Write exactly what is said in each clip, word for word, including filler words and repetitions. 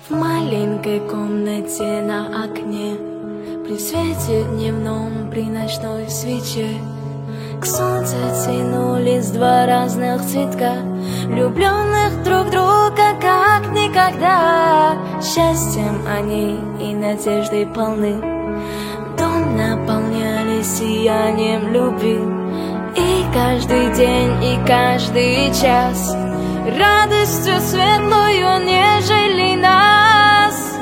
В маленькой комнате на окне, при свете дневном, при ночной свече, к солнцу тянулись два разных цветка, влюбленных друг друга как никогда. Счастьем они и надеждой полны, дом наполняли сиянием любви. И каждый день, и каждый час радостью светлую нежели нас.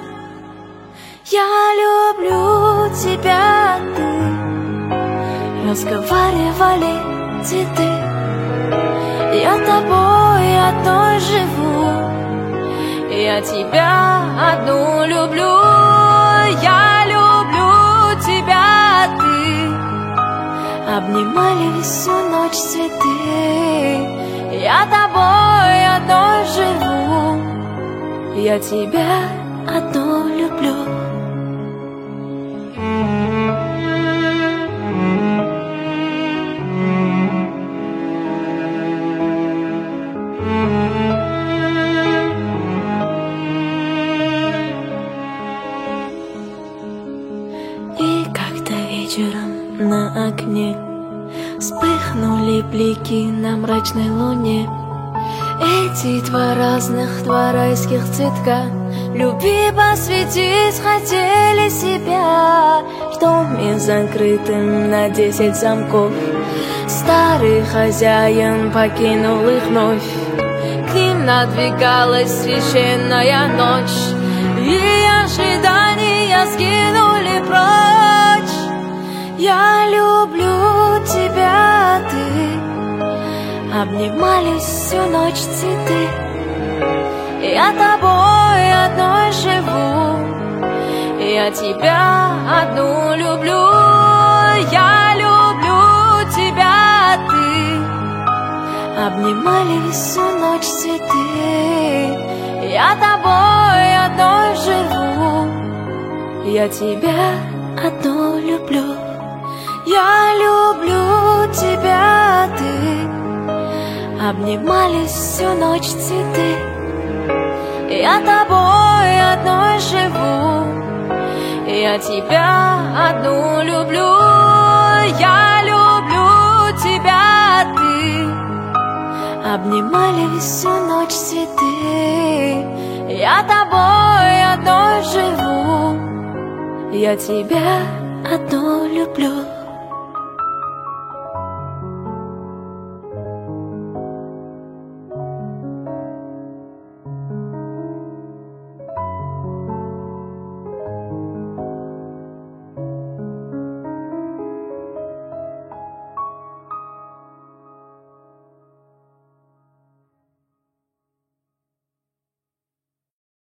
Я люблю тебя, ты, разговаривали цветы. Я тобой одной живу, я тебя одну люблю. Я люблю тебя, ты, обнимали всю ночь цветы. Я тобой одной живу, я тебя одну люблю. И как-то вечером на окне вспыхнули блики на мрачной луне. Эти два разных, два райских цветка любви посвятить хотели себя. В доме закрытым на десять замков старый хозяин покинул их вновь. К ним надвигалась священная ночь, и ожидания сгинули прочь. Я люблю тебя, ты, обнимались всю ночь цветы. Я тобой одной живу, я тебя одну люблю. Я люблю тебя, ты, обнимали всю ночь цветы. Я тобой одной живу, я тебя одну люблю. Я люблю тебя, ты, обнимались всю ночь цветы. Я тобой одной живу, я тебя одну люблю. Я люблю тебя, ты, обнимали всю ночь цветы. Я тобой одной живу, я тебя одну люблю.